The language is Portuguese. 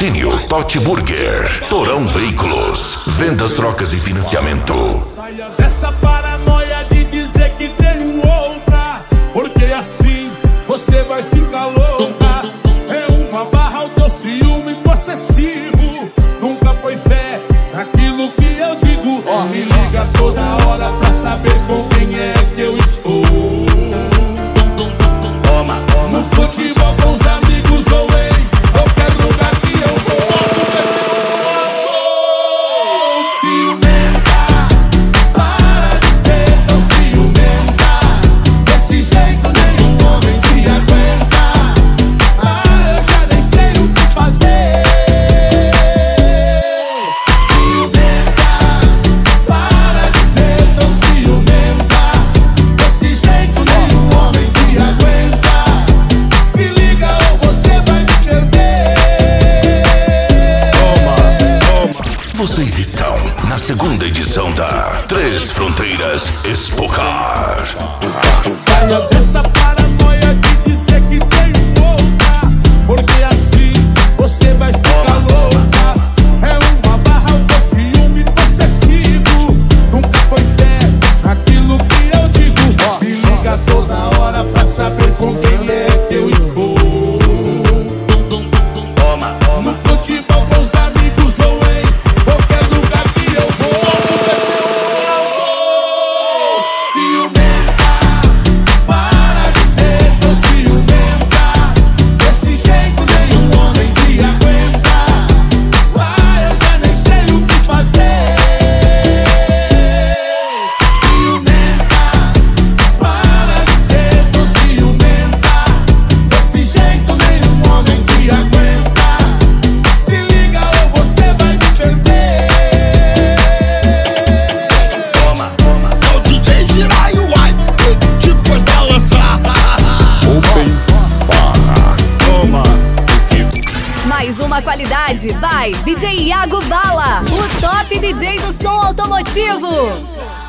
Patrocínio Totti Burger, Torão Veículos, vendas, trocas e financiamento. Saia dessa paranoia de dizer que tem outra, porque assim você vai ficar louca. É uma barra o teu ciúme possessivo. Nunca põe fé naquilo que eu digo. Me liga toda hora pra saber com quem é que eu estou. No futebol com os amigos ou em qualquer lugar que eu vou. Ciumenta, para de ser tão ciumenta. Desse jeito nenhum homem te aguenta. Eu já nem sei o que fazer. Ciumenta, para de ser tão ciumenta. Desse jeito nenhum homem te aguenta. Se liga ou você vai me perder. Vocês estão na segunda edição da Três Fronteiras Expocar. Saia dessa paranoia de dizer que tem outra, porque assim você vai ficar louca. É uma barra o teu ciúme possessivo. Nunca foi fé naquilo que eu digo. Me liga toda hora pra saber com quem é que eu estou. No futebol com os amigos ou em qualquer lugar que eu vou. Ciumenta, para de ser tão ciumenta. Desse jeito nenhum homem te aguenta. Eu já nem sei o que fazer. Ciumenta, para de ser tão ciumenta. Desse jeito nenhum homem te aguenta. Se liga ou você vai me perder. É o DJ Giraio, uai, que coisa lançada. Mais uma qualidade by DJ Iago Bala, o top DJ do som automotivo.